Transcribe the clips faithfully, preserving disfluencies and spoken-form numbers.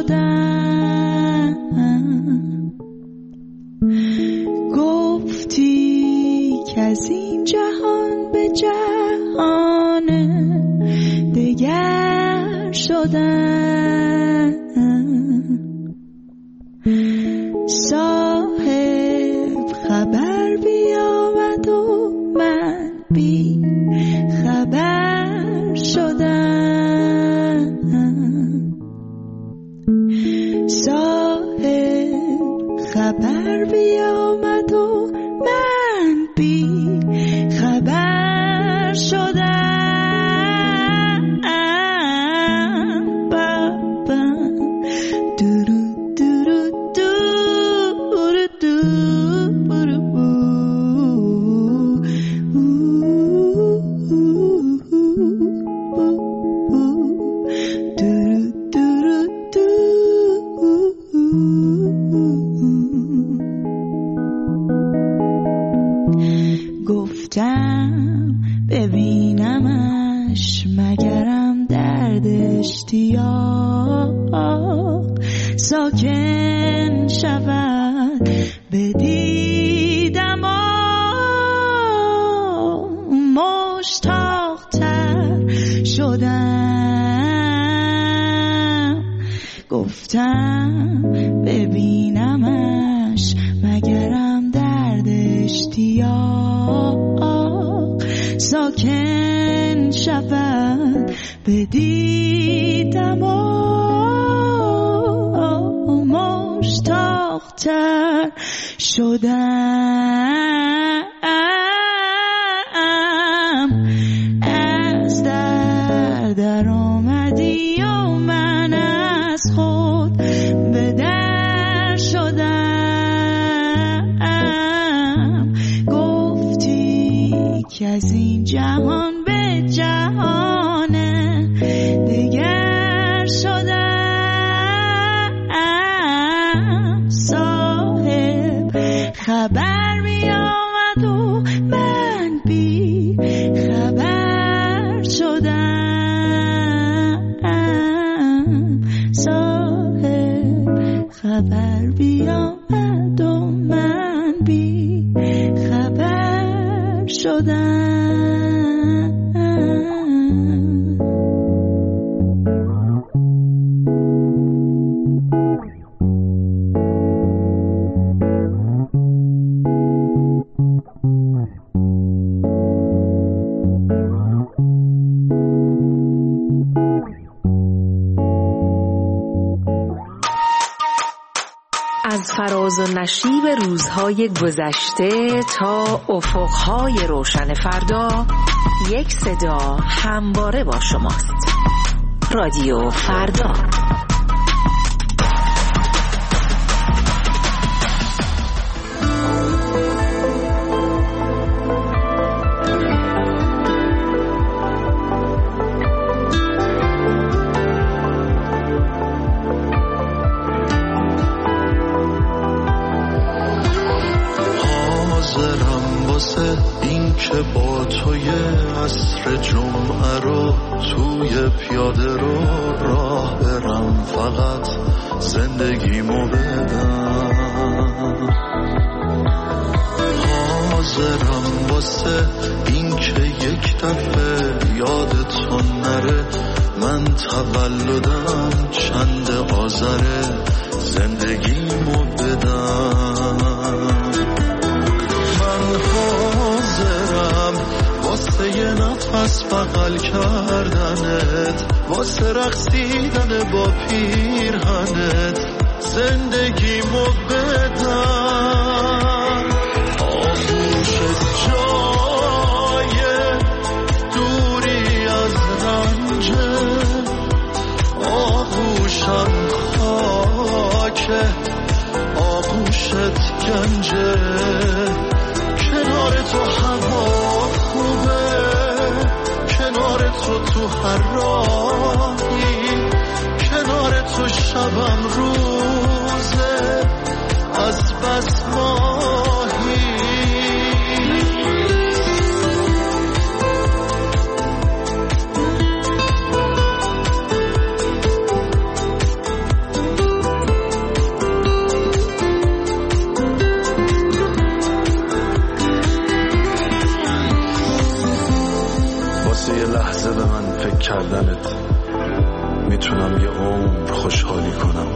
شدم. گفتی که از این جهان به جهان دگر شدم. صاحب خبر بیامد و من بی خبر شدم. صاحب خبر بیامد و من بی خبر شدم. گفتم ببینمش مگرم درد اشتیاق ساکن شود به دیدم و مشتاق‌تر شدم. گفتم ببینمش مگرم درد اشتیاق ساکن شود به دیدم و مشتاق‌تر شدم. از در در آمدی و من از خود به در شدم. گفتی که از این جهان به جهان دگر شدم. صاحب خبر می آمد و من بی خبر شدم. صاحب خبر بیامد و من بی خبر شدم. از فراز و نشیب روزهای گذشته تا افقهای روشن فردا، یک صدا همواره با شماست. رادیو فردا. این که با توی عصر جمعه رو توی پیاده رو راه برم، فقط زندگیمو بدم. حاضرم واسه این که یک دفعه یادتون نره من تولدم چند آذره، زندگیمو بدم. حاضرم واسه یه نفس بغل کردنت، واسه رقصیدن با پیرهنت، زندگیمو بدم. آغوشت جای دوری از رنجه، آغوشم خاکه، آغوشت گنجه. کنار تو هوا خوبه، کنار تو تو هر راهی، کنار تو شبم روزه از بس ماهی. خوشحالی کنم.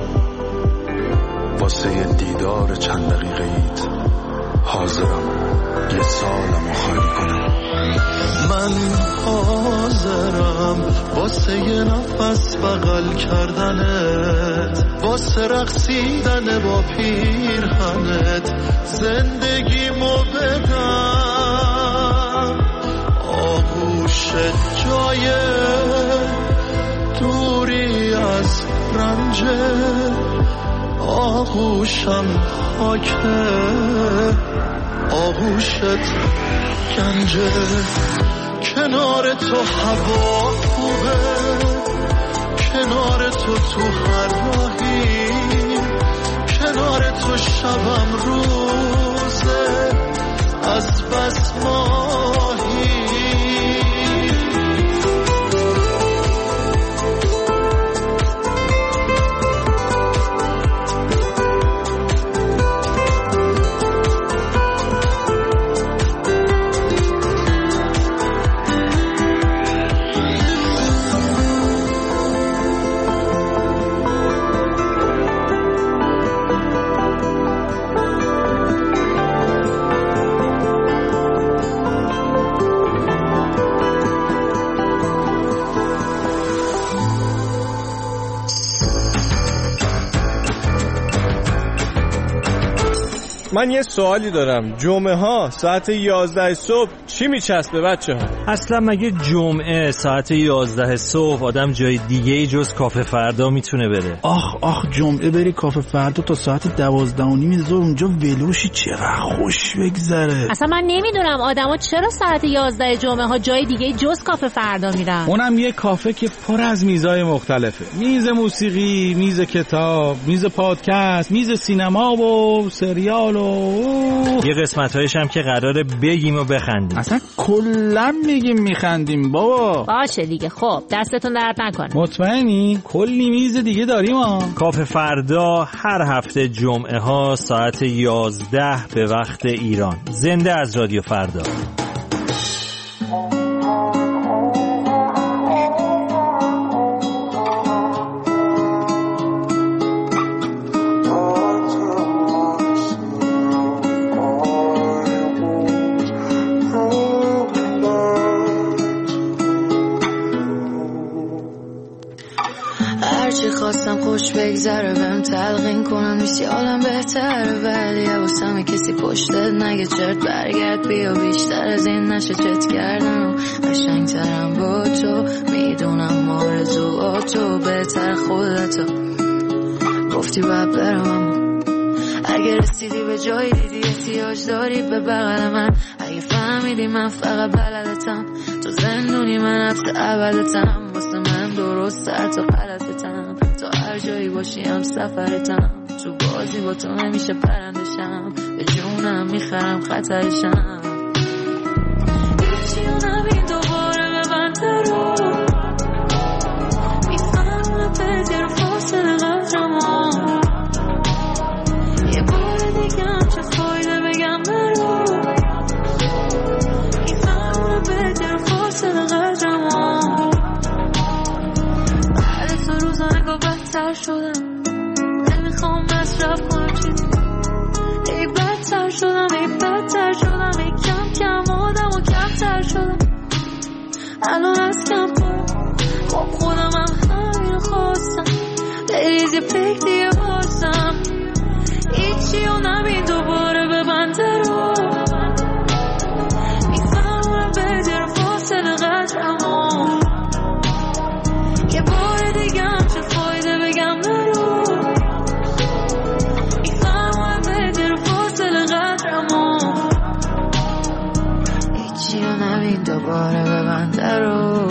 واسه دیدار چند دقیقه ایت حاضرم یه سالمو خالی کنم. من حاضرم واسه یه نفس بغل کردنت، واسه رقصیدن با پیرهنت زندگیمو بدم. آغوشت جای دوری از رنجه، آغوشم خاکه، آغوشت گنجه. کنار تو هوا خوبه، کنار تو تو هر راهی، کنار تو شبم روزه از بس ماهی. من یه سوالی دارم. جمعه ها ساعت یازده صبح چی میچسبه بچه ها؟ اصلا مگه جمعه ساعت یازده صبح آدم جای دیگه ای جز کافه فردا میتونه بره؟ آخ آخ جمعه بری کافه فردا تا ساعت دوازده و نیم ظهر اونجا ولوشی، چقدر خوش بگذره. اصلا من نمیدونم آدما چرا ساعت یازده جمعه ها جای دیگه جز کافه فردا میرن. اونم یه کافه که پر از میزای مختلفه، میز موسیقی، میز کتاب، میز پادکست، میز سینما و سریال و یه قسمت‌هایش هم که قراره بگیم و بخندیم. اصلا کلا میگیم میخندیم بابا. باشه دیگه، خب دستتون درد نکنه. مطمئنی؟ کلی میز دیگه داریم ها. کافه فردا هر هفته جمعه ها ساعت یازده به وقت ایران، زنده از رادیو فردا. هرچی خواستم خوش بگذره بهم تلقین کنم نیستی حالم بهتره، ولی حواسم کسی پشتت نگه چرت برگرد بیا، بیشتر از این نشه چت کردم قشنگترم با تو، میدونم آرزوهاتو بهتر خودتو گفتی باید برم، اما اگه رسیدی به جایی دیدی احتیاج داری به بغل من، اگه فهمیدی من فقط بلدتم تو زندونی من حبس ابدتم، واسه من درست حتی غلطتم، تا هر جایی باشی هم سفرتم، تو بازی با تو نمیشه پرندشم، به جونم میخرم خطرشم. هیچی و نبین دوباره به بنده رو میفهمم بدی رو فاصله قدرمو، یه بار دیگه هم چه فایده بگم برو، میفهمم بدی رو فاصله قدرمو، بعد تو روزا نگاه بدتر شدم، نمیخوام مصرف کنم چیزی، ای بدتر شدم ای بدتر شدم، ای کم کم آدم و کمتر شدم، الان از کم پرم خب خودم هم همین خواستم، بریز یه فکر دیگه بازم، هیچی و نبین دوباره به بنده رو میفهمم بدر فاصله قدرمو، یه بار دیگه هم چه فایده بگم نرو، میفهمم بدر فاصله قدرمو، هیچی و نبین دوباره به بنده رو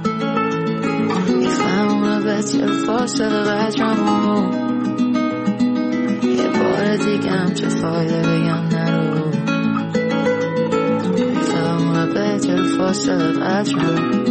میفهمم بدر فاصله قدرمو، یه بار دیگه هم چه فایده بگم نرو، میفهمم بدر فاصله قدرمو.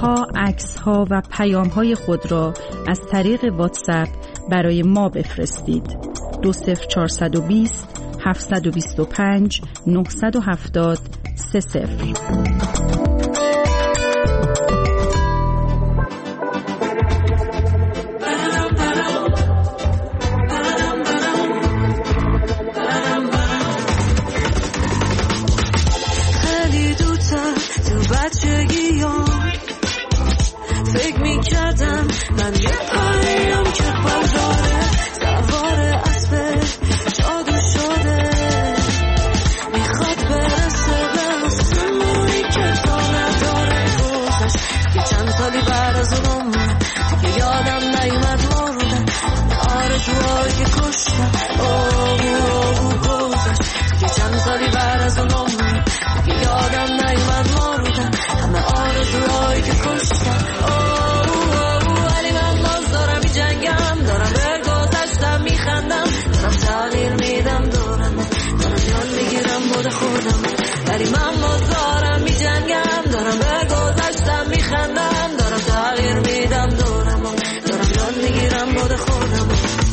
ها، عکس ها و پیام های خود را از طریق واتساپ برای ما بفرستید. دو صفر چهارصد و بیست هفتصد و بیست و پنج نهصد و هفتاد سه صفر. فکر میکردم من یه پریم که برداره سوار اسب جادو شده، میخواد برسه به آسمونی که تا نداره گذشت. یه چند سالی بعد از اون عمر دیگه یادم نیومد مردم آرزوهایی که کشتم آهو گذشت. یه چند سالی بعد از اون عمر دیگه یادم نیومد مردم همه آرزوهایی که کشتم. ولی من باز دارم می جنگم، دارم به گذشتم می خندم، دارم تغییر میدم دورم، دارم یاد میگیرم بود خودم. ولی من باز دارم می جنگم، دارم به گذشتم می خندم، دارم تغییر میدم دورم، دارم یاد میگیرم بود خودم.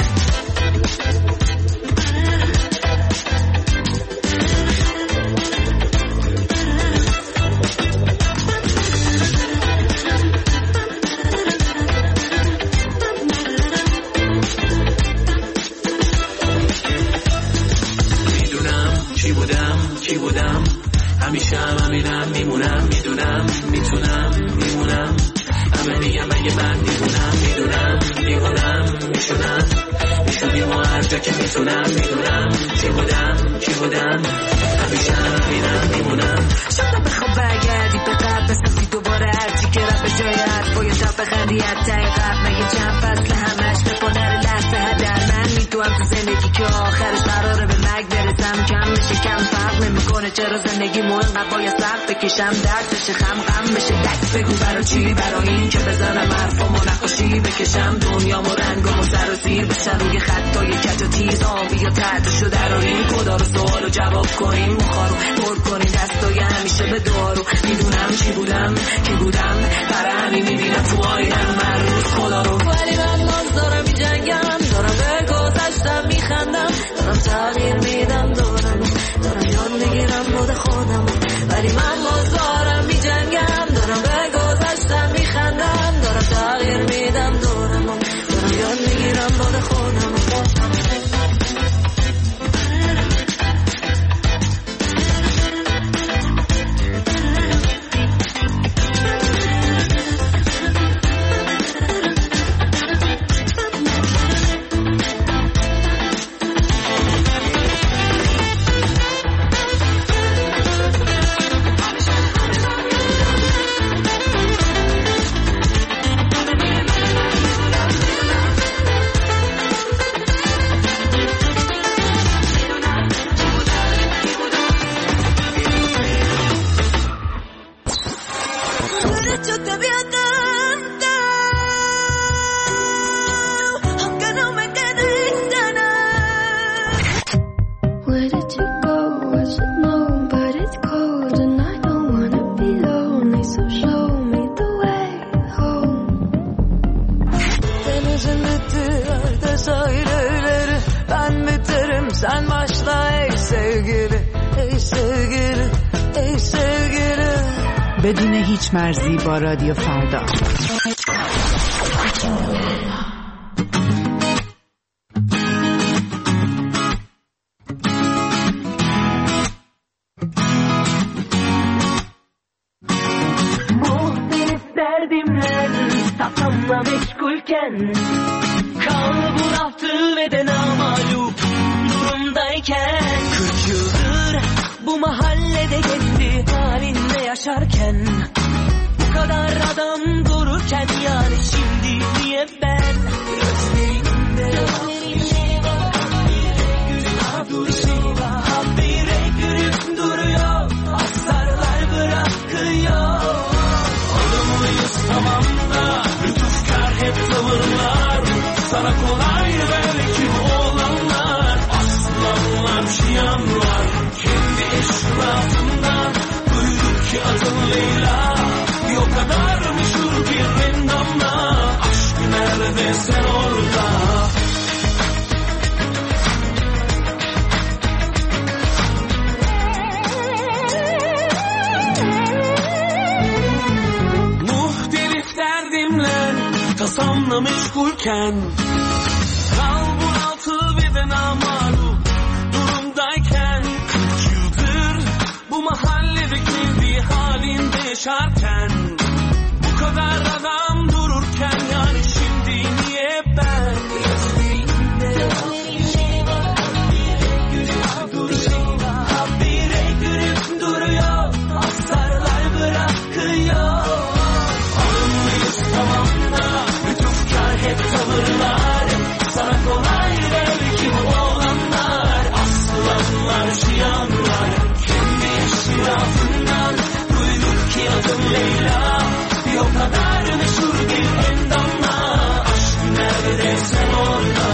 همیشه هم همینم میمونم، میدونم میتونم میمونم، همه میگم اگه من میمونم، میدونم میمونم میشونم میشونیم و هر جا که میتونم، میدونم چی بودم چی بودم، همیشه هم همینم میمونم. شاید بخواب برگردی به قبل بسازی دوباره هرچی که رفت به جای حرف و یه شب بخندی از ته قبل، مگه چند فصل همش بپنر لحظه هدر من میتونم تو زندگی که آخرش قراره به مرگ برسم. کم میشه کم فرق نمیکنه چرا زندگی مو انقدر باید سخت بکشم، درد بشه خم غم بشه دست بگو برا چی، برا این که بزنم حرفامو نقاشی بکشم دنیامو رنگامو سر و زیر بشن روی خطای کج و تیز آبی و تحتشو دراریم، خدا رو سوالو جواب کنیم، مخارو پر کنیم دستای همیشه به دعارو. میدونم چی بودم کی بودم برای همین میبینم تو آینم هر روز خدا رو. ولی من باز دارم میجنگم، دارم به گذشتم میخندم، دارم تغییر میدم دورم، دارم یاد میگیرم بود خودم. ولی من باز دارم میجنگم، دارم به گذشتم میخندم، دارم تغییر میدم دورم، دارم یاد میگیرم بود خودم. Sen başla ey sevgili, ey sevgili, ey sevgili. بدون هیچ مرزی با رادیو فردا. Muhtelif derdimle tatamla meşgulken, kal bu raftı ve de namalup durumdayken, kırk yıldır bu mahallede kendi halinde yaşarken, bu kadar adam dururken yani şimdi diye ben gözlerinde bir şey var, bir şey var, habire gülüp duruyor, astarlar bırakıyor. Olur muyuz tamam da lütufkar hep tavırlar, sana kolay ver. varken, kalbur altı bir de namalu durumdayken, kırk yıldır bu mahalledeki bir halinde yaşarken, bu kadar adam dururken, yani şimdi niye ben gözlerinde habire gülüp duruyor, habire gülüp duruyor, astarlar bırakıyor. Anlıyız tamam da lütufkar hep tavırlar, sana kolay belki bu olanlar, aslanlar şiyanlar, kendi şirafından duyduk ki adım Leyla, bir o kadar meşhur bir endamla, aşk nerede sen orada.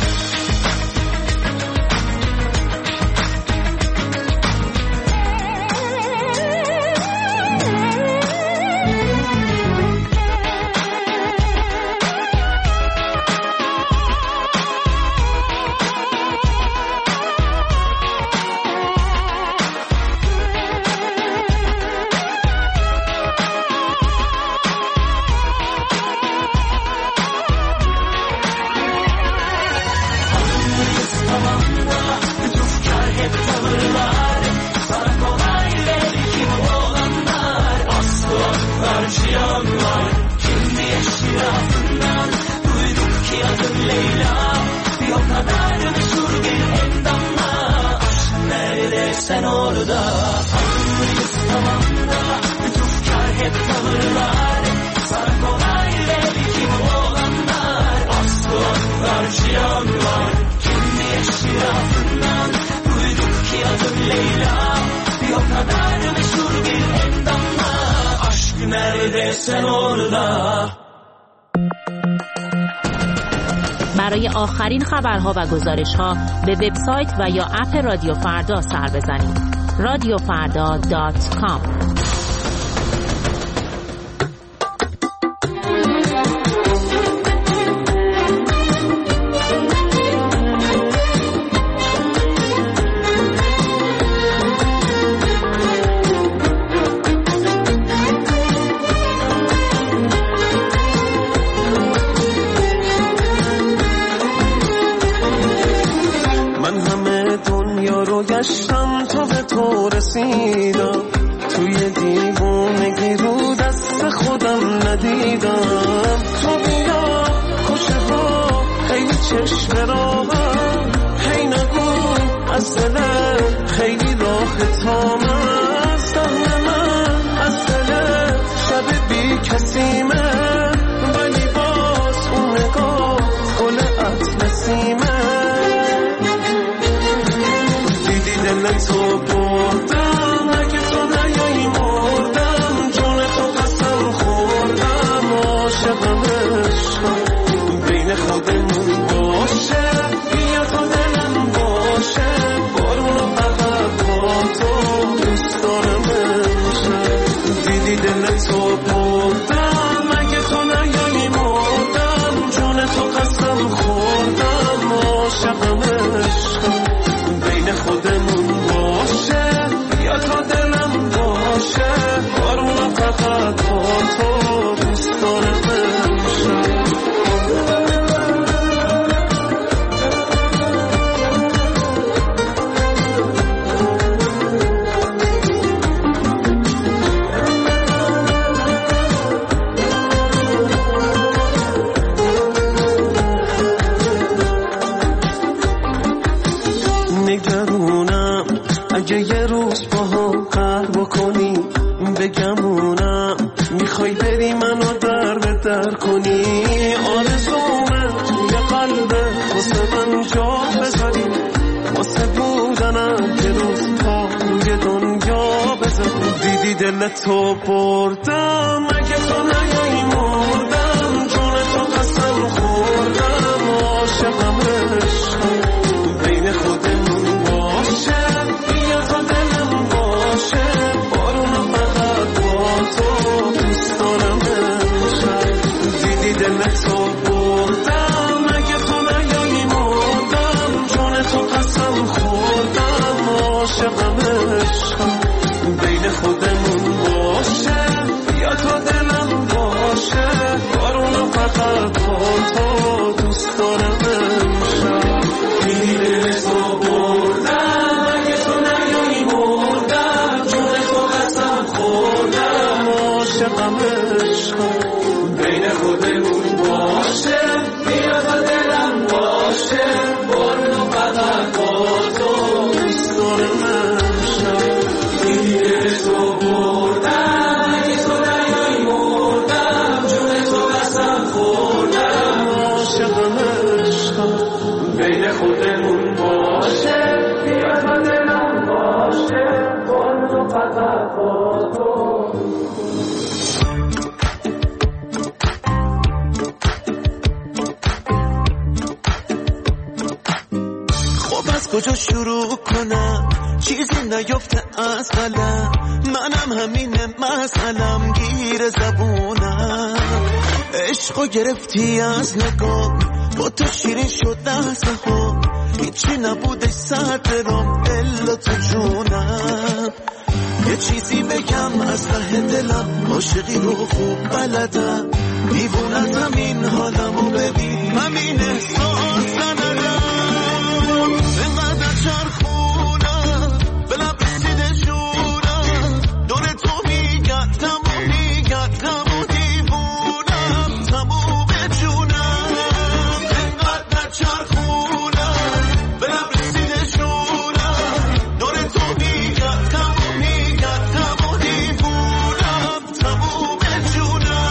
Sen orada anlıyız tamam da lütufkar hep tavırlar, sana kolay belki bu olanlar, aslanlar cihanlar, kendi eşrafından duyduk ki adım Leyla, bir o kadar meşhur bir endamla, aşk nerede sen orada. برای آخرین خبرها و گزارش‌ها به وبسایت و یا اپ رادیو فردا سر بزنید. رادیو فردا دات کام. گشتم تا به تو رسیدم، توی دیوونگی رو دست خودم ندیدم، تو بیا کشه ها خیلی چشم راهم، هی نگوی از دلت خیلی راه تام از دهن من، از دلت شب بی کسیمه، ولی باز اون نگاه گل اطلسیمه، تو بردم اگه تو نیایی مردم، جون تو قسم خوردم، عاشقم عشقم بین خودمون باشه، بیا تو دلم باشه، بارونو فقط با تو دوست دارم عشق، دیدی دل تو بردم اگه تو نیایی مردم، جون تو قسم خوردم، عاشقم عشقم بین خودمون یا تا دلم باشه، بارونو فقط با تو دوست دارم نگرونم اگه یه روز با هم قهر بکنی، بگمونم میخوای بری منو در به در کنی، آرزومه توی قلبه واسه من جا بذاری، واسه بودنم که روزها روی دنیا بذاری، دیدی دل تو بردم اگه تو نیایی مردم، جون تو قسم خوردم، عاشقم عشقم بین خودمون باشه، بیا تا دلم باشه، بارونو فقط با تو دوست دارم عشق، دیدی دل تو بردم اگه تو نیایی مردم، جون تو قسم خوردم، عاشقم عشقم بین خودمون باشه، بیا تا دلم باشه، خودمون باشه بیا تا دلم باشه با تو فقط با تو. خب از کجا شروع کنم چیزی نیفته از قلم منم همینه مسئلم گیر زبونم عشقو گرفتی از نگاه با تو شیرین شد لحظه ها هیچی نبودش صدرم الا تو جونم یه چیزی بگم از ته دلم عاشقی رو خوب بلدم دیوون از همین حالمو ببین همین احساس ندارم اینقدر چرخونم به لب رسیده جونم دور تو میگردم و میگردم و دیوونم تموم جونم اینقدر چرخونم به لب رسیده جونم دور تو میگردم و میگردم و دیوونم تموم جونم.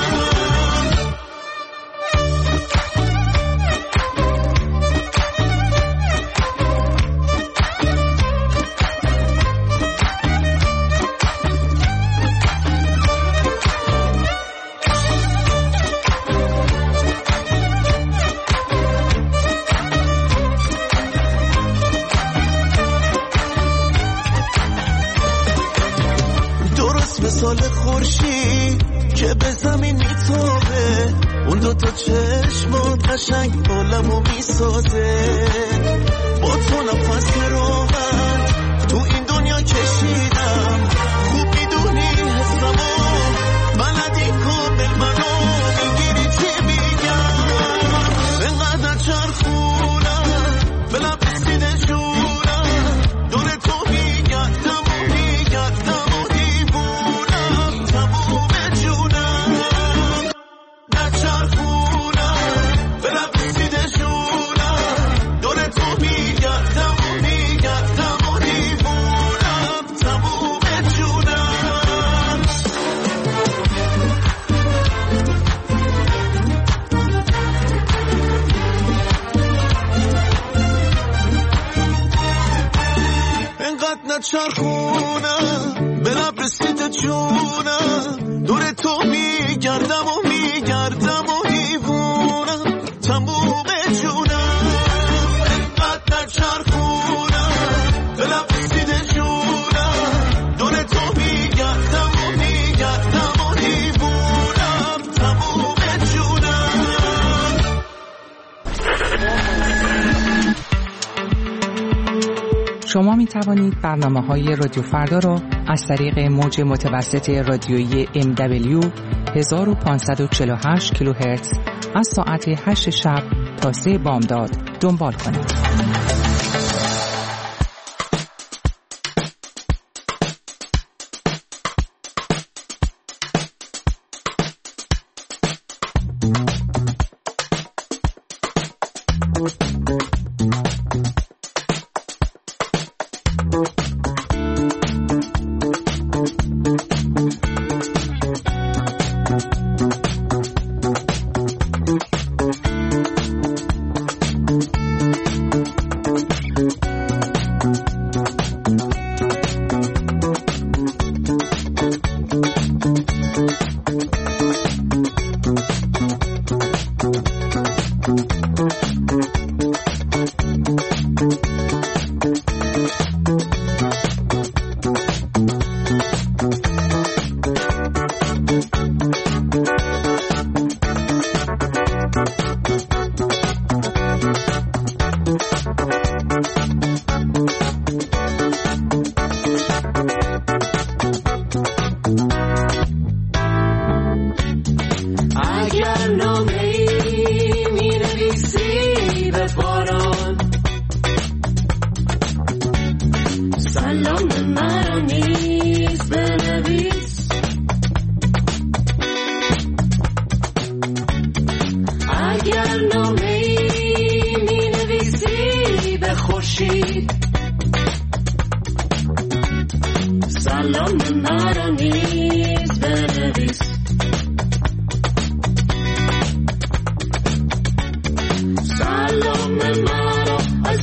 مثال خورشید که به زمین میتابه اون دو تا چشمات قشنگ عالمو میسازه با تو نفس راحت تو این دنیا کشیدم خوب میدونی حسمو بلدی کامل منو میگیری چی میگم اینقدر چرخونم به لب رسیده جونم دور تو میگردم و میگردم چرخونم به لب رسیده جونم دور تو میگردم و میگردم و دیوونم تموم جونم اینقدر چرخونم به لب رسیده جونم دور تو میگردم و میگردم و دیوونم تموم جونم. شما می توانید برنامه های رادیو فردا را از طریق موج متوسط رادیویی ام دبلیو هزار و پانصد و چهل و هشت کیلوهرتز از ساعت هشت شب تا سه بامداد دنبال کنید. سلام مرا از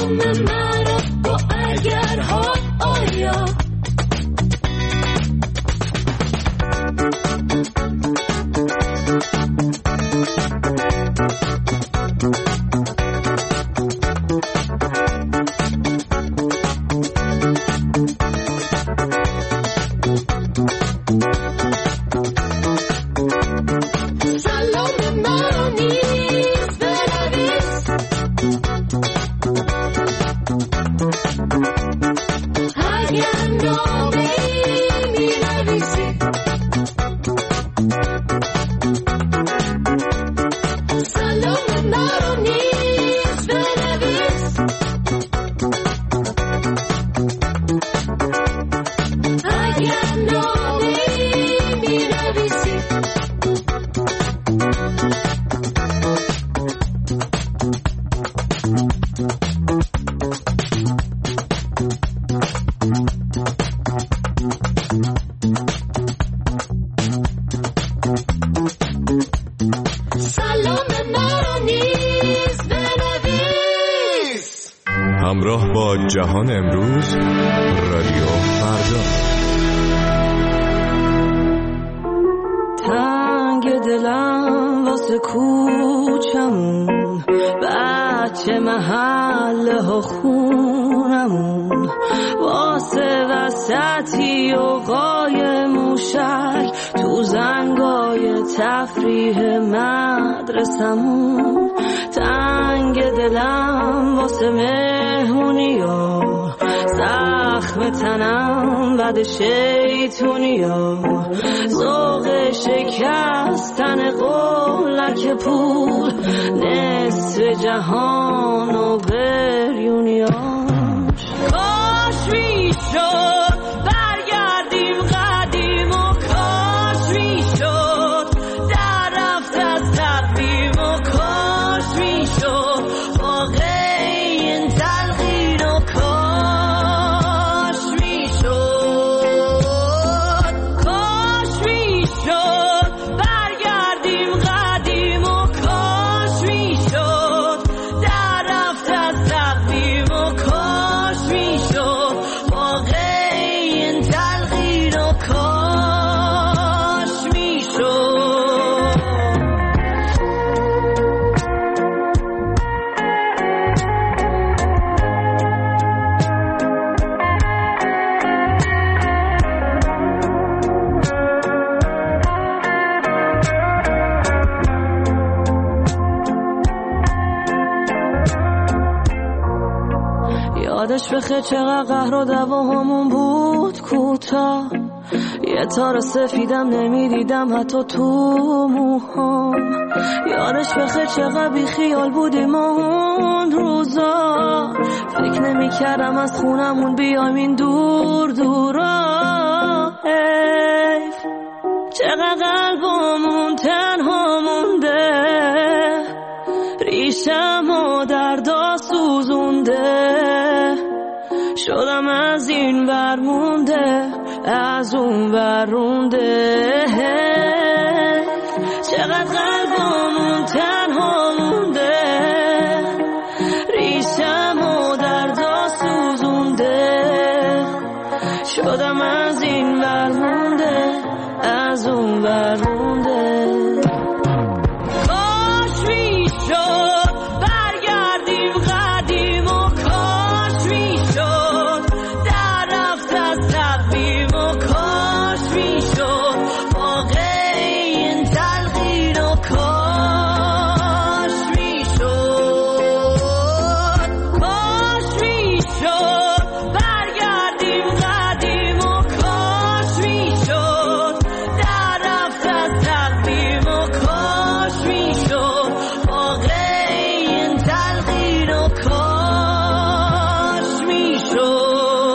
سلام منو با اگرها آیا همراه با جهان امروز رادیو فردا. تنگ دلم واسه کوچمون، بچه محله ها خونمون، واسه وسطی و قای موشک تو زنگای تفریح مدرسمون. تنگ دلم واسه مهمونی ها، زخم تنم بد شیطونی ها، ذوق شکستن قولک پول، نصف جهان و بریونیاش. کاش میشد برگردیم قدیم و کاش میشد در رفت از تقویم و کاش میشد واقعی این تلقین و کاش میشد کاش میشد برگردیم قدیم و کاش میشد در رفت از تقویم و کاش میشد واقعی این تلقین و کاش میشد. یادش بخیر چقدر قهر و دعواهامون بود کوتاه، یه تار سفیدم نمیدیدم حتی تو موهام. یادش بخیر چقدر بی خیال بودیم اون روزا، فکر نمی کردم از خونمون بیایم این دور دورا. حیف چقدر قلبمون تنها مونده، ریشم و دردا سوزونده، شدم از این ور مونده از اون ور رونده. چقدر قلبمون تنها مونده، ریشم و دردا سوزونده، شدم از این ور مونده از اون ور رونده. کاش میشد برگردیم قدیم و کاش میشد در رفت از تقویم و کاش میشد واقعی این تلقین و کاش میشد کاش میشد برگردیم قدیم و کاش میشد در رفت از تقویم و کاش میشد واقعی این تلقین و کاش میشد.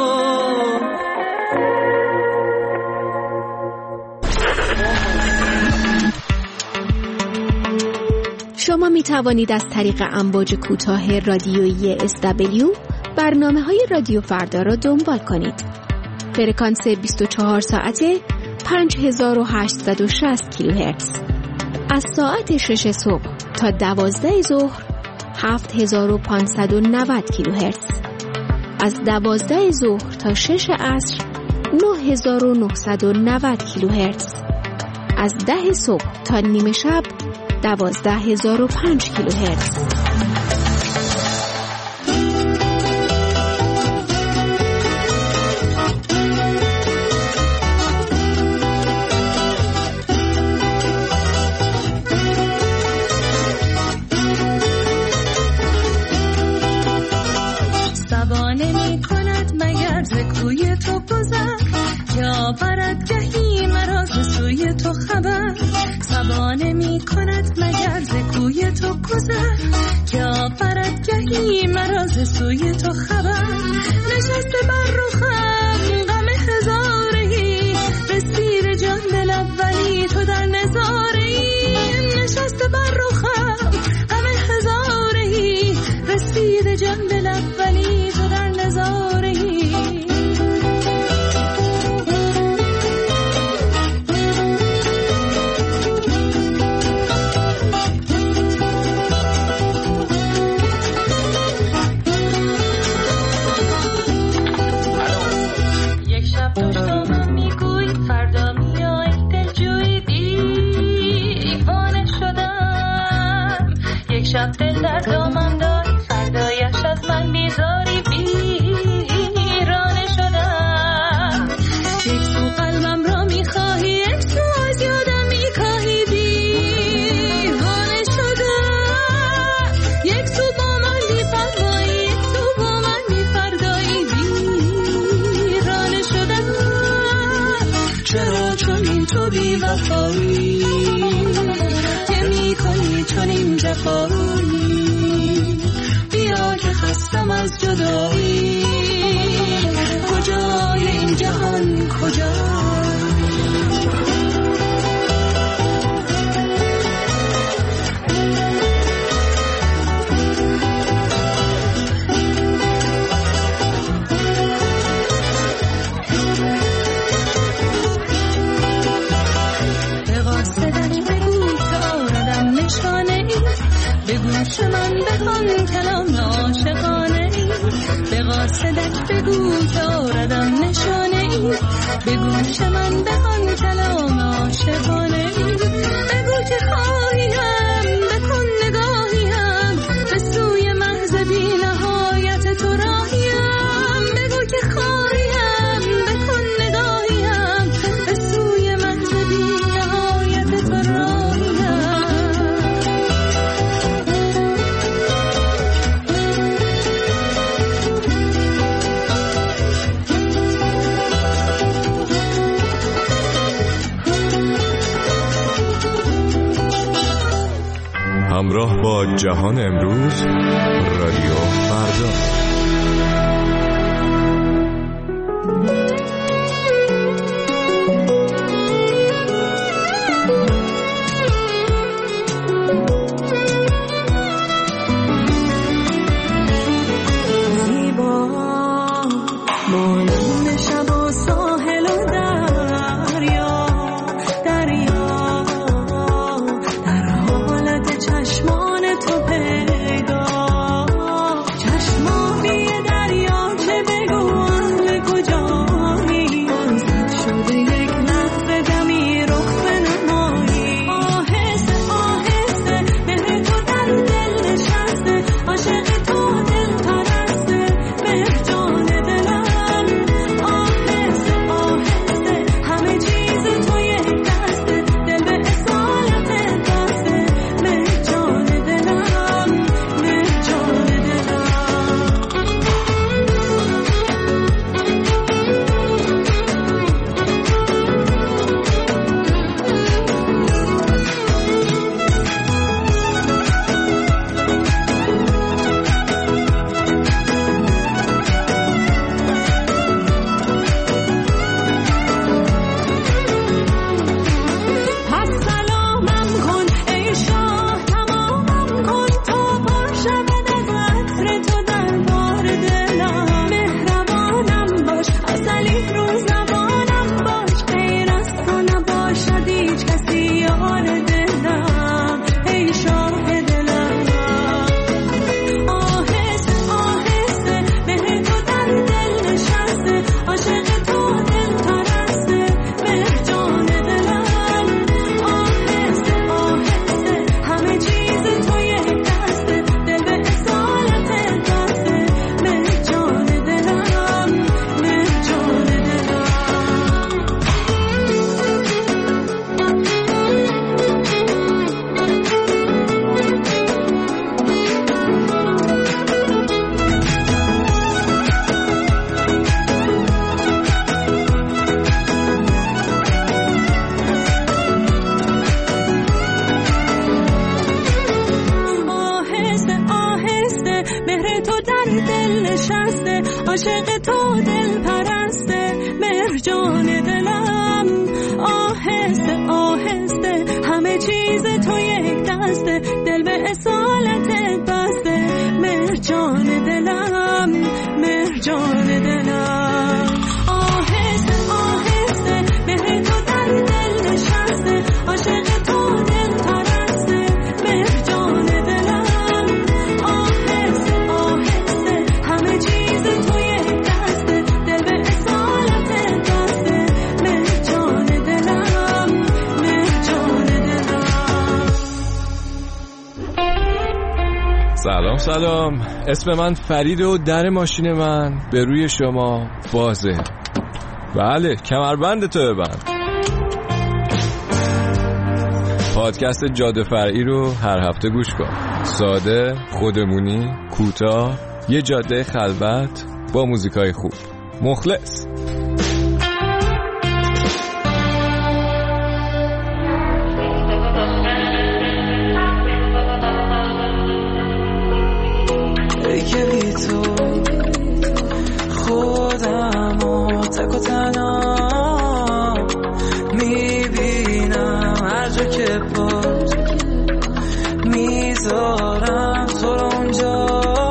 شما می توانید از طریق امواج کوتاه رادیویی اس دبلیو برنامه‌های رادیو فردا را دنبال کنید. فرکانس بیست و چهار ساعته پنج هزار و هشتصد و شصت کیلوهرتز. از ساعت شش صبح تا دوازده ظهر هفت هزار و پانصد و نود کیلوهرتز. از دوازده ظهر تا شش عصر نه هزار و نهصد و نود کیلوهرتز. از ده صبح تا نیمه شب دوازده هزار و پنج کیلوهرتز. سبانه می کند مگر ز کوی تو گذر که آورد گهی مرا ز سوی تو خبر. نشسته بر رخم غم هزارهی بسیر جان دل اولی تو در نظارهی. نشسته بر رخم غم هزارهی بسیر جان دل اولی تو در نظارهی. شب دل در دامم داری فردایش از من بیزاری ویرانه شدم. یک سو قلبم را میخواهی یک سو از یادم میکاهی دیوانه شدم. یک سو با من بی‌پروایی یک سو با من بی‌فردایی ویرانه شدم. چرا چنین تو بی‌وفایی که میکنی چنین جفایی؟ بیا که خستم از جدایی. کجای این جهان کجا؟ به گوش من بخوان کلام عاشقانه ای. به قاصدک بگو که آردم نشانه ای. به گوش من بخوان کلام عاشقانه ای. بگو که خواهیم بکن نگاهیم به سوی محض بی نهایت تو راهیم. بگو که خواهیم بکن نگاهیم به سوی محض بی نهایت تو راهیم. همراه با جهان امروز رادیو فردا. چشمان نشسته، عاشق تو دل پرسته، مرجان دلم آهسته آهسته، همه چیز تو یک دسته، دل به اصالتت بسته، مرجان دلم مرجان دلم آهسته آهسته، مهر تو در دل نشسته، عاشق تو دل پرسته، مرجان دلم آهسته آهسته، همه چیز تو یک دسته، دل به اصالتت بسته، مرجان دلم مرجان دلم. سلام سلام، اسم من فرید و در ماشین من به روی شما بازه. بله، کمربند تو ببند. پادکست جاده فرعی رو هر هفته گوش کن. ساده، خودمونی، کوتاه، یه جاده خلوت با موزیکای خوب. مخلص. ای که بی تو خودم و تک و تنها میبینم، هر جا که پاش میذارم تو رو اونجا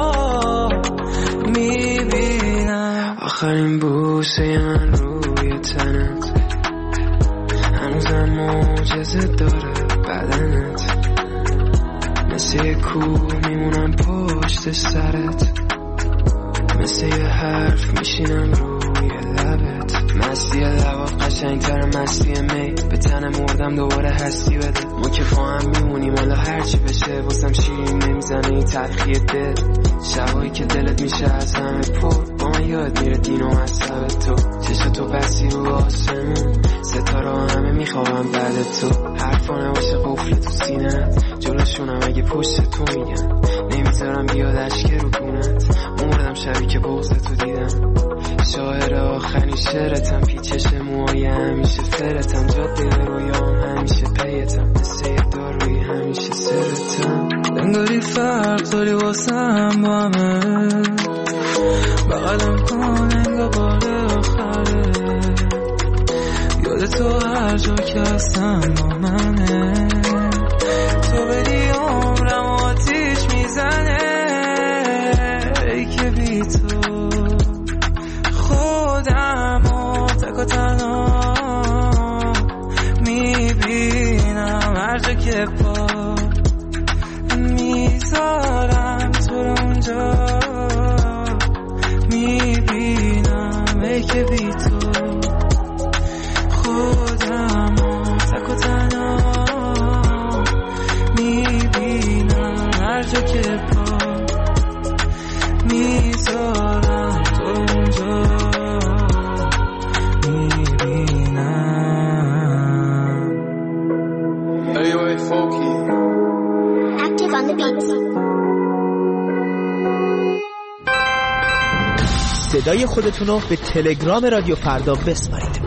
میبینم. آخرین بوسه من روی تنت، هنوزم معجزه داره بدنت، مثل یه کوه میمونم پشت سرت، مثل یه حرف میشینم روی لبت. مستی لبا قشنگتر مستی می، به تن مردم دوباره هستی بده. ما که با هم میمونیم حالا هرچی بشه، واسم شیرین نمیزنه این تلخی دل. شبایی که دلت میشه از همه پر، با من یاد میره دین و مذهب تو. چشم تو بسی رو آسمون، ستاره همه میخوام بعد تو. حرفا نباشه قفل تو سینه، جلوشونم اگه پشت تو میگن، نمیذارم بیاد اشک رو گونت. مردم شبی که بغض تو دیدم، شاعر آخرین شعرتم، پیچش موهای همیشه فرتم، جاده رویام همیشه پیتم، مثل یه داروی همیشه سرتم. انگاری فرق داری واسم با همه، بغلم کن انگار بار آخره، یاد تو هر جا که هستم با منه، تو بدی عمرم آتیش میزنه. ای که بی تو خودم و تک و تنها میبینم، هر جا که پا میذارم تو رو اونجا میبینم. ای که بی تو خودم و تک و تنها میبینم، هر جا که پا میذارم تو اونجا میبینم. Anyway, Folky. Active on the beat. صدای خودتون رو به تلگرام رادیو فردا بسپارید.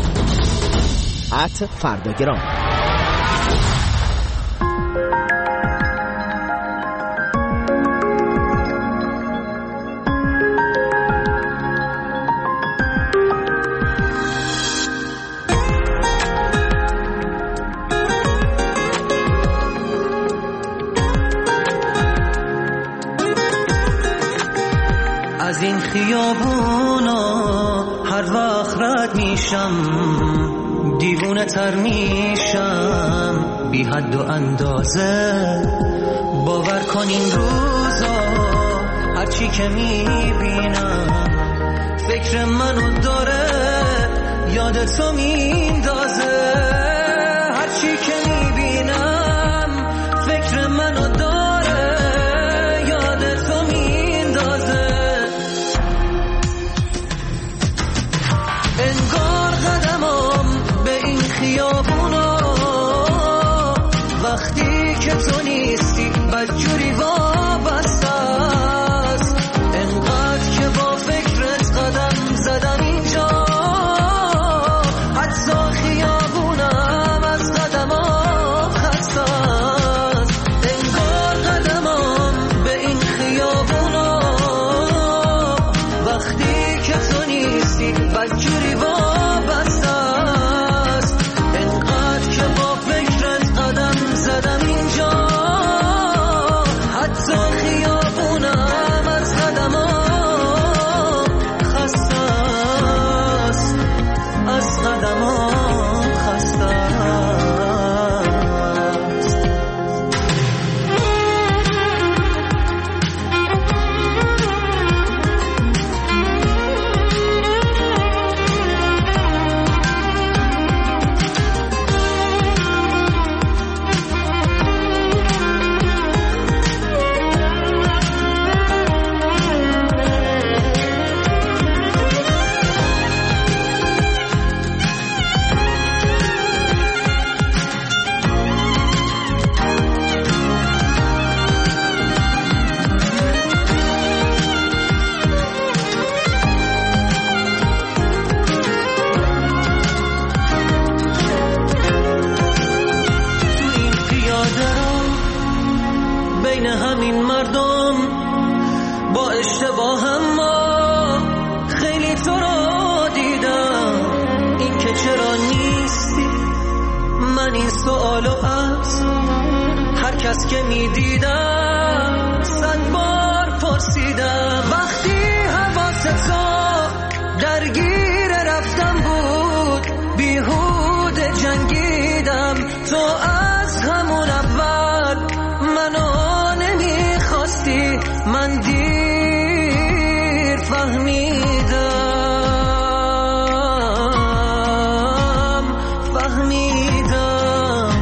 ات فرداگرام. از این خیابونا هر وقت رد میشم، دیوونه تر میشم بی حد و اندازه. باور کن این روزا هرچی که میبینم، فکر منو داره یاد تو میندازه. هرچی که میبینم فکر منو داره یاد تو میندازه. انگار قدمم به این خیابونا وقتی که تو نیستی بدجوری وابسته است. انقدر که با فکرت قدم زدم اینجا، حتی خیابونم از قدمام خسته است. انگار قدمم به این خیابونا بدجوری وابسته است. انقدر که با فکرت قدم زدم اینجا، حتی خیابونم از قدمام خسته است، از قدمام خسته است. بین همین مردم با اشتباهم ما خیلی تو رو دیدم. این که چرا نیستی، من این سوالو از هر کس که میدیدم صد بار پرسیدم. وقتی حواست درگیر رفتم بود، بیهوده جنگیدم. تو از همون اول منو نمیخواستی، من دیر فهمیدم فهمیدم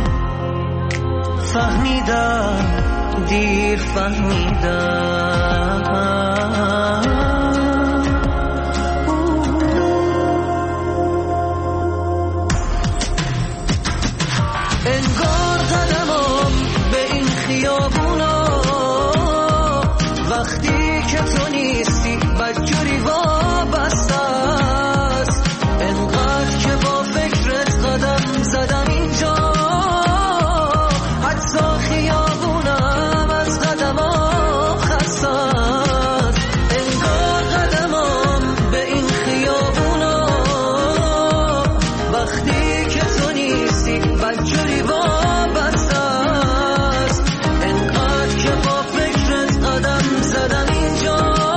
فهمیدم دیر فهمیدم. انگار قدمم به این خیابونا وقتی که تو نیستی بدجوری وابسته است. انقدر که با فکرت قدم زدم اینجا، حتی خیابونم از قدمام خسته است. انگار قدمم به این خیابونا وقتی که تو نیستی بدجوری وابسته است. انقدر که با فکرت قدم زدم اینجا،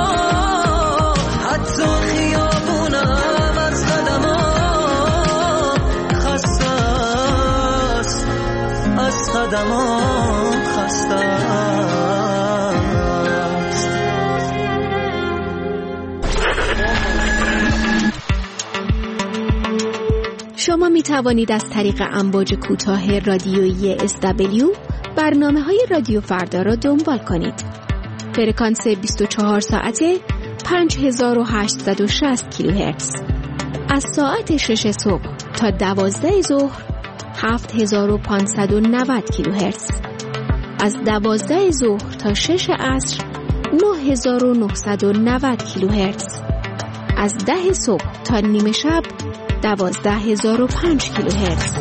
حتی خیابونم از قدمام خسته است، از قدمام خسته است. شما می توانید از طریق امواج کوتاه رادیویی اس دبلیو برنامه‌های رادیو فردا را دنبال کنید. فرکانس بیست و چهار ساعته پنج هزار و هشتصد و شصت کیلوهرتز. از ساعت شش صبح تا دوازده ظهر هفت هزار و پانصد و نود کیلوهرتز. از دوازده ظهر تا شش عصر نه هزار و نهصد و نود کیلوهرتز. از ده صبح تا نیمه شب دوازده هزار و پنج کیلوهرتز.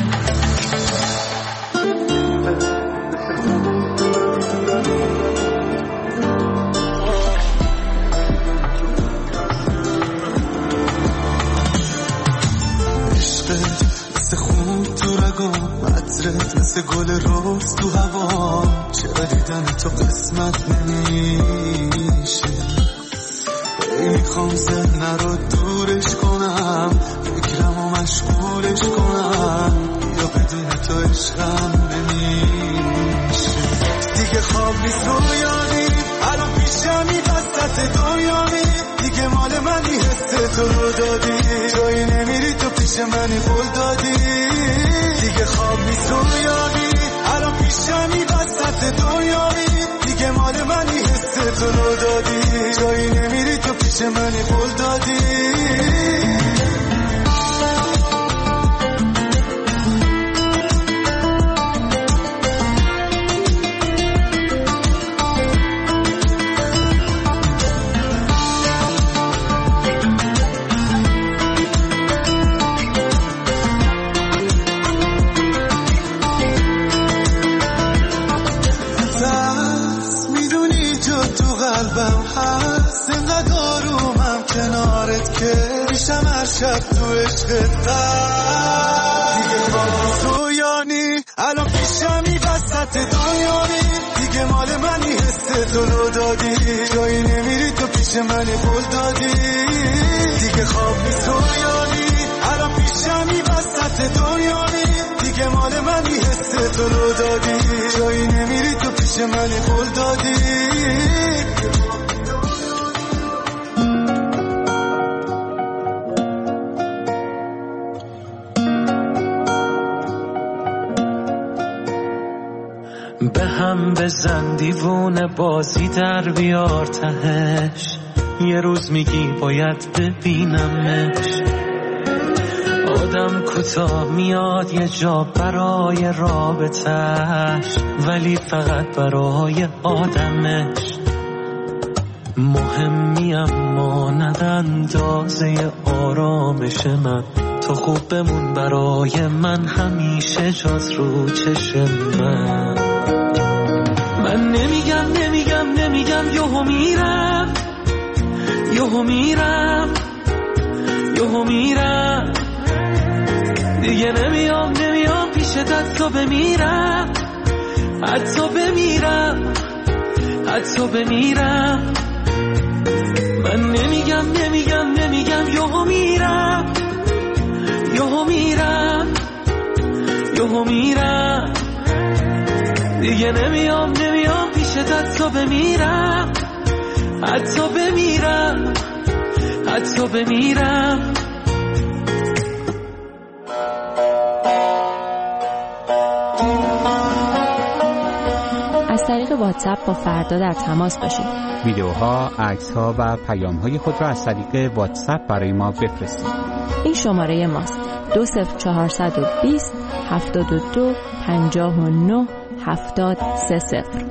مثل خون تو رگام، عطرت مثل گل روز تو هوا. چرا دیدن تو قسمت نمیشه؟ ای میخوام ذهن رو دورش کنم، فکرم رو مشغولش کنم، یا بدون تو عشقم نمیشه. دیگه خواب نیست رویانی، الان پیشمی وسط دنیایی. دیگه مال منی، حس تو رو دادی، جایی نمیری تو پیش منی قول دادی. دیگه خواب نیست رویانی، الان پیشمی وسط دنیایی. دیگه مال منی، حس تو رو دادی، جایی نمیری تو پیش منی قول دادی. قلبم هست اینقدر آرومم کنارت که میشم هر شب تو عشقت غرق. دیگه خواب رویانی الان پیشمی وسط دنیایی، دیگه مال منی حس تو رو دادی، جایی نمیری تو پیش من قول دادی. دیگه خواب نیست رویانی الان پیشمی وسط دنیایی، دیگه مال منی حس تو رو دادی، جایی نمیری تو پیش من قول دادی. به هم بزن دیوونه بازی در بیار تهش، یه روز میگی باید ببینمش. آدم کوتاه میاد یه جا برای رابطش، ولی فقط برای آدمش. مهمی اما ند اندازه آرامش من، تو خوب بمون برای من همیشه جات رو چشم من. من نمیگم نمیگم نمیگم یهو میرم یهو میرم یهو میرم، دیگه نمیام نمیام پیشت حتی بمیرم حتی بمیرم حتی بمیرم. من نمیگم نمیگم نمیگم یهو میرم یهو میرم یهو میرم، دیگه نمیام نمیام پیشت حتی بمیرم حتی بمیرم حتی بمیرم. از طریق واتساپ با فردا در تماس باشید. ویدیوها، عکس‌ها و پیام‌های خود را از طریق واتساپ برای ما بفرستید. این شماره ماست: دو صفر چهارصد و بیست هفتاد و دو پنجاه و نه هفتاد سه صفر.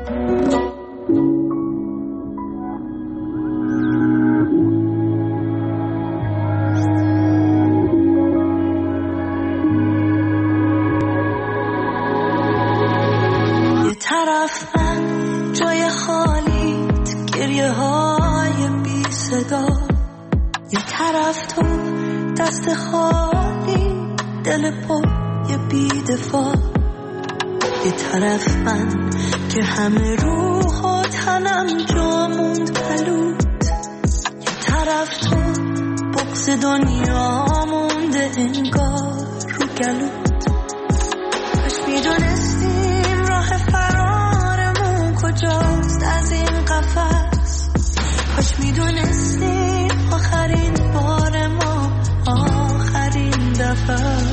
یه طرف من جای خالیت، گریه های بی صدا، یه طرف تو دست خالی، دل پر یه بی دفاع. یه طرف من که همه روح و تنم جا موند پلوت، یه طرف تو بغض دنیا مونده انگار رو گلوت. کاش میدونستیم راه فرارمون کجاست از این قفس، کاش میدونستیم آخرین بار ما آخرین دفعه.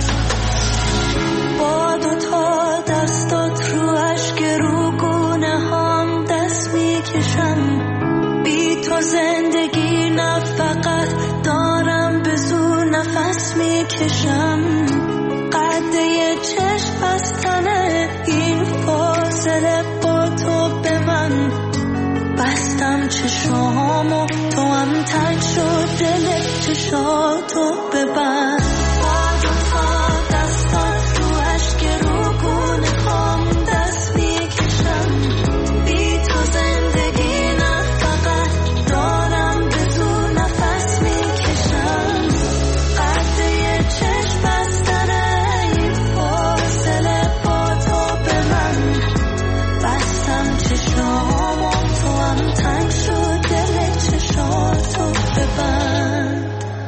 با دوتا دستات رو اشک رو گونه هم دست میکشم، بی تو زندگی نه فقط دارم به زور نفس میکشم. قده چشم بستنه این فاصله با تو به من، بستم چشامو تو هم تنگ شد دل چشاتو ببند. با دوتا دستات رو اشک رو گونه هم دست میکشم، بی تو زندگی نه فقط دارم به زور نفس میکشم. قده چشم بستنه این فاصله با تو به من، بستم چشامو تو هم تنگ شد دل چشاتو ببند.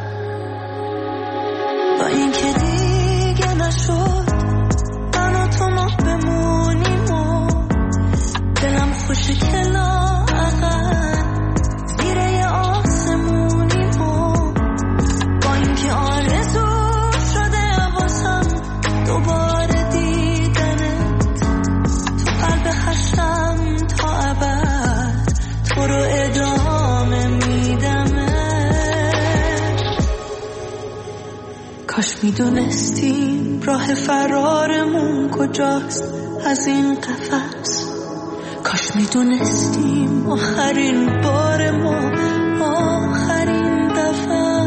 با این که دیگه نشد من و تو ما بمونیم و دلم خوشه که لااقل زیر یه آسمونیم و با این که آرزو شده واسم دوباره دیدنت تو قلب خشم تا ابد تو رو ادامه میدمه. کاش میدونستیم راه فرارمون کجاست از این قفس، کاش میدونستیم آخرین بار ما آخرین دفعه.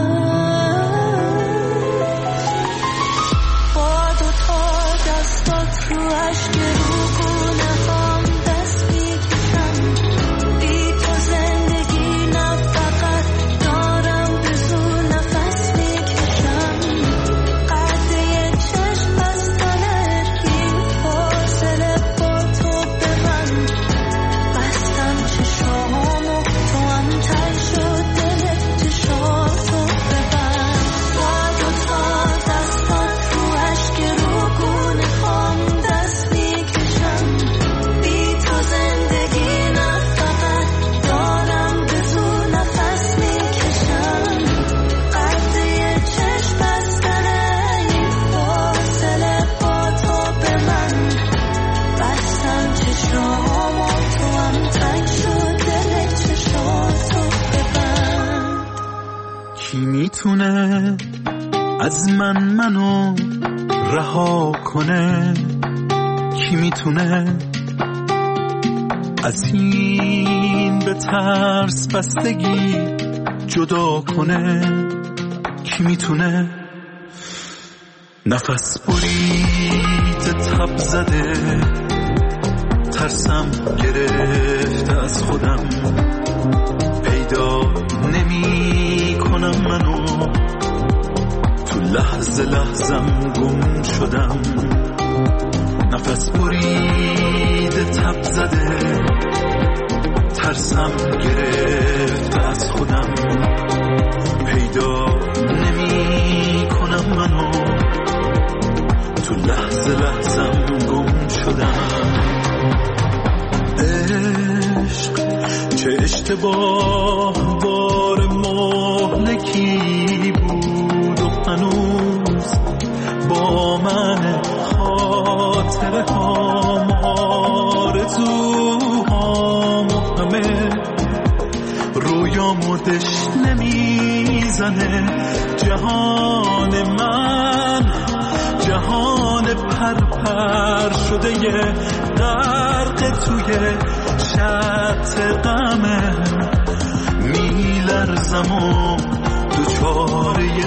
با دوتا دستات رو اشک رو گونه هم دست میکشم، بی تو زندگی نه فقط کی میتونه از من منو رها کنه؟ کی میتونه از این به ترس بستگی جدا کنه؟ کی میتونه نفس برید تب زده ترسم گرفته از خودم پیدا نمی کنم منو تو لحظه لحظم گم شدم نفس برید تب زده ترسم گرفته از خودم پیدا نمی کنم منو تو لحظه لحظم گم شدم عشق چه اشتباه بار مهلکی بود و هنوز با من خاطره هام آرزوهام و همه رویامو دشنه میزنه جهان من جهان پرپر شده یه غرق توی شط غمه میلرزم و دوچاره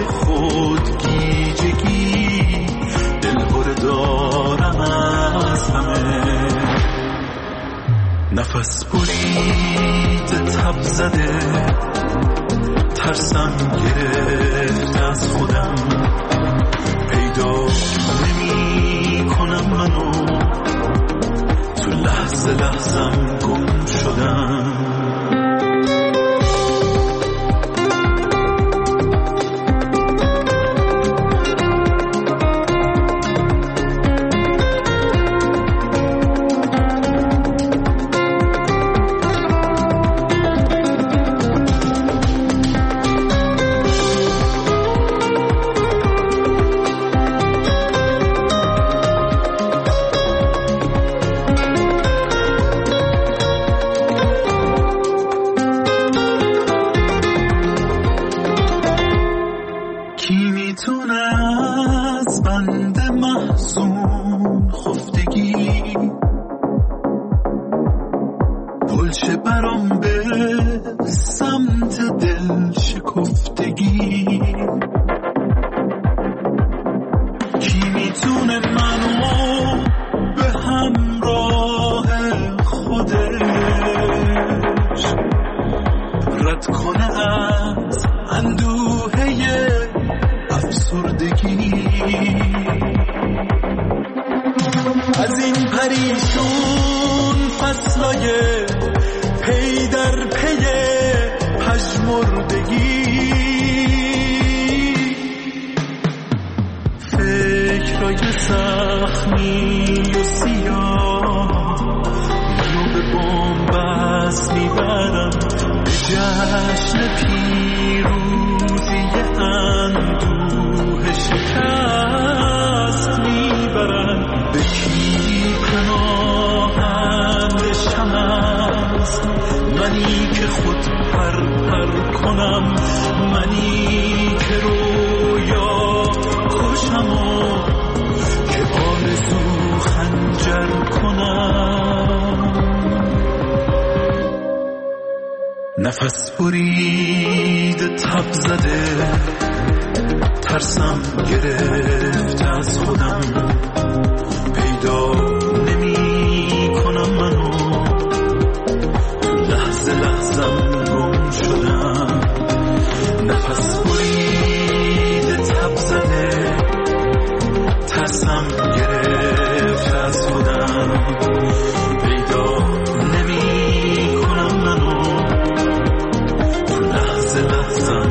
خودگیجگی دلهره دارم از همه نفس برید تب زده ترسم گرفت از خودم پیدا نمی کنم منو تو لحظه لحظم گم شدم نفس برید تب زده ترسم گرفت از خودم پیدا نمی کنم منو تو لحظه لحظم گم شدم نفس برید تب زده ترسم گرفت از خودم پیدا نمی کنم منو لحظه